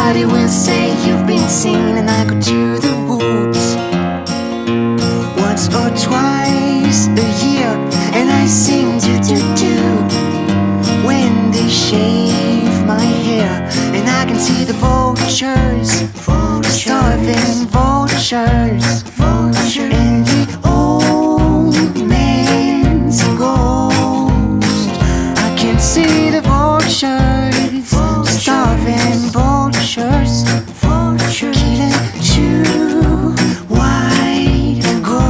Everybody will say you've been seen, and I go to the woods once or twice a year, and I sing do-do-do when they shave my hair. And I can see the vultures, starving vultures, and the old man's ghost. I can see the vultures, starving vultures, killing two white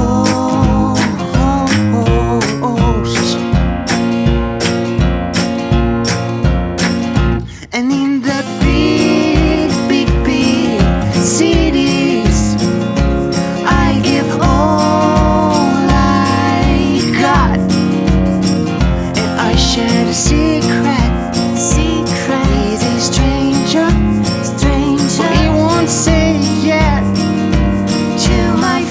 ghosts. And in the big, big, big cities, I give all I got, and I share the secret with a stranger, but he won't say yet to my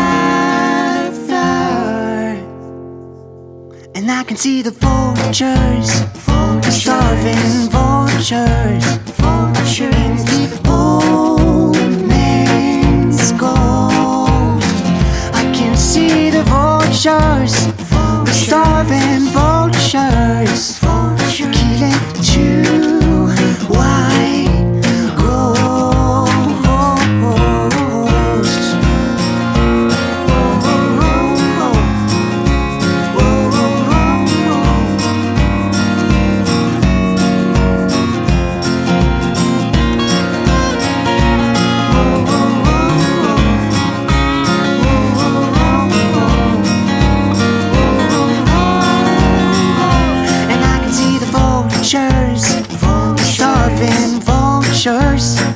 father. And I can see the vultures, the starving vultures, and the old man's ghost. I can see the vultures, the starving vultures, killing two white ghosts. And I can see the vultures, the starving vultures,